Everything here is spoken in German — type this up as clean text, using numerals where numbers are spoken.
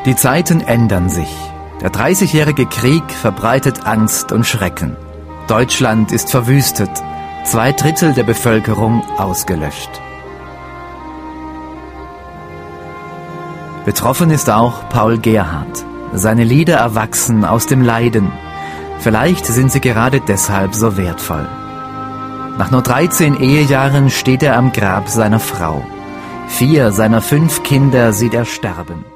Die Zeiten ändern sich. Der 30-jährige Krieg verbreitet Angst und Schrecken. Deutschland ist verwüstet, 2/3 der Bevölkerung ausgelöscht. Betroffen ist auch Paul Gerhardt. Seine Lieder erwachsen aus dem Leiden. Vielleicht sind sie gerade deshalb so wertvoll. Nach nur 13 Ehejahren steht er am Grab seiner Frau. 4 seiner 5 Kinder sieht er sterben.